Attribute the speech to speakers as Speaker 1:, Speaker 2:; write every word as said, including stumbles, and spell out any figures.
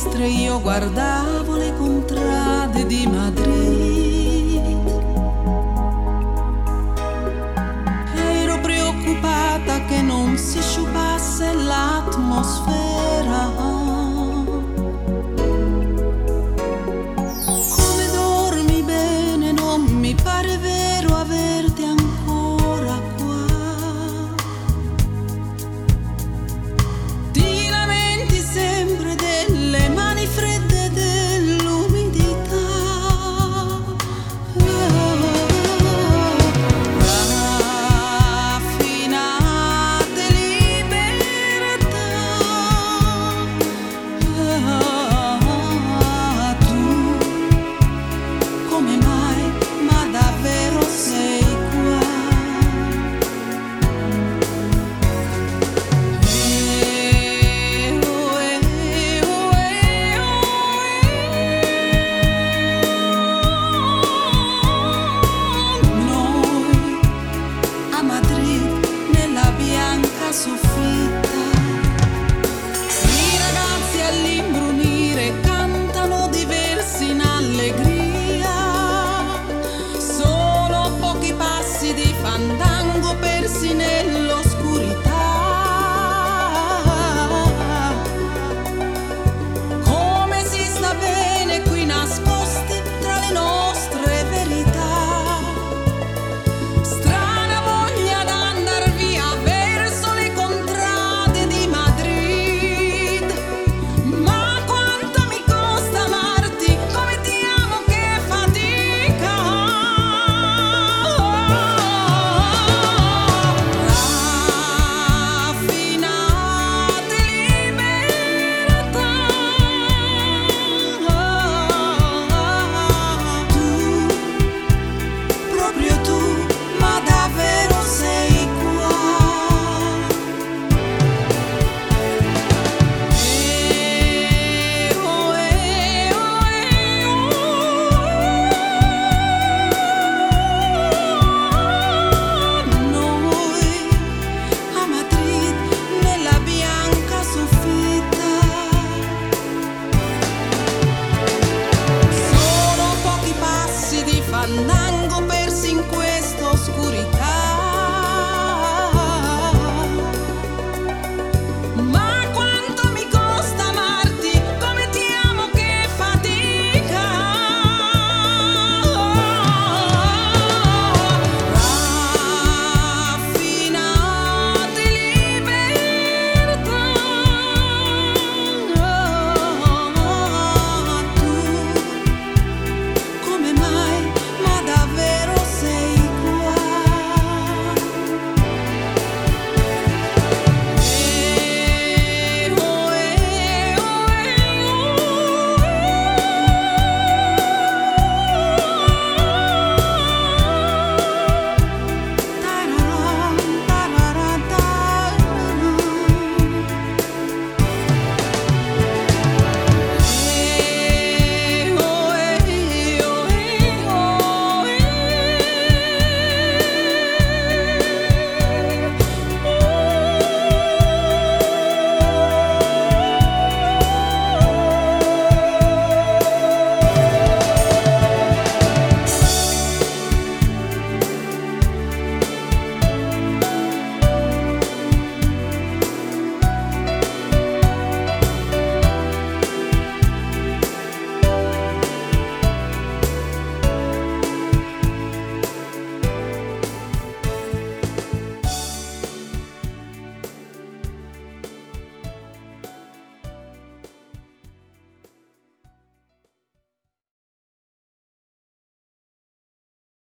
Speaker 1: finestre io guardavo le contrade di Madrid. Ero preoccupata che non si sciupasse l'atmosfera. Come dormi bene, non mi pare vero averti ancora qua. Ti lamenti sempre delle mani fredde, dell'umidità. Raffinate libertà. Tu come mai, ma davvero sei qua? Eh, oh, eh, oh, eh, oh, eh. Noi a Madrid nella bianca soffitta. I ragazzi all'imbrunire cantano diversi in allegria. Solo pochi passi di fandango persi nella